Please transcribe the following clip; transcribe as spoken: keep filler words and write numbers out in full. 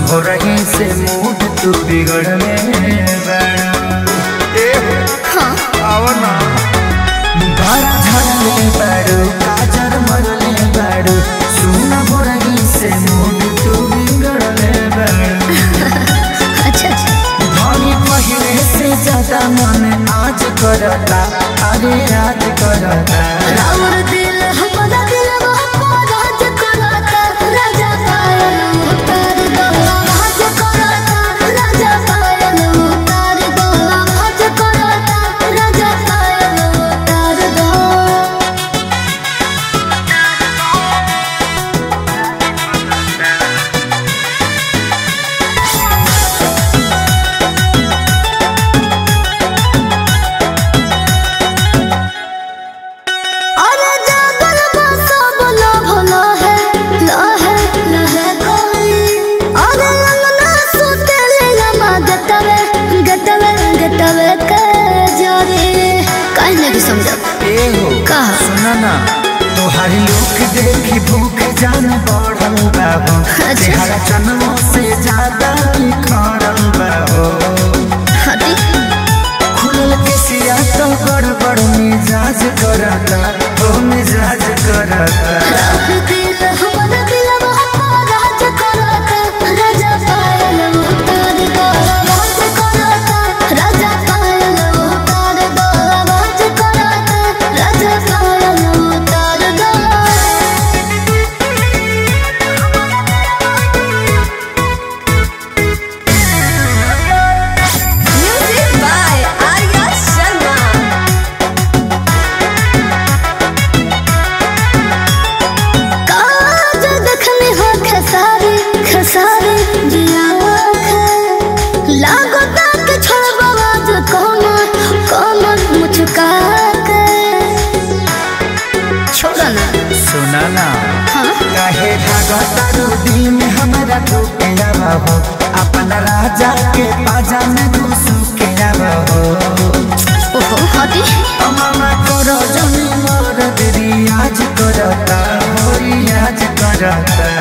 हो रही से मूड तू बिगड़ने हाँ आवना बारा झड़ले बाड़ू काजर मरले बाड़ू सुन हो रही से मूड तू बिगड़ले बाड़ू अच्छा धनी पहले से ज्यादा मन आज करता अरे आज करता राउर दिल हमारा दिल वो राज करता राजा पायल उतार दो राज करता राजा पायल उतार दो राज करता राजा पायल उतार दो अरे जागल बसा बोला भला है लहे लहे कोई अरे ललना सुते ले लमा गतवे गतवे गतवे के जारे काहे नहीं समझा ए हो कहा सुना ना तोहारी लोग देखी भूख जान बढ़ल बाबू अच्छा। तेरा जन्मों से ज्यादा निखरल बाबू हटी खुलल के सिया तो गड़बड़ मिजाज करता ओ मिजाज करता दिल हमारा दिल वो राज करता राजा पायल उतार दो राज करता राजा पायल उतार दो राज करता राजा पायल उतार दो Music by Arya Sharma. काज देखने हो खसारी खसारी जिया लागो तक छोड़बा आज कमर कमर मुचका के छोड़ा ना सुना ना हाँ काहे भागता रो दिल में हमारा ठोकेला बाबू अपन राजा के पाजा में घुसू के बाबू ओहो हटी मामा करो जमी मोर रियाज करता हो रियाज करता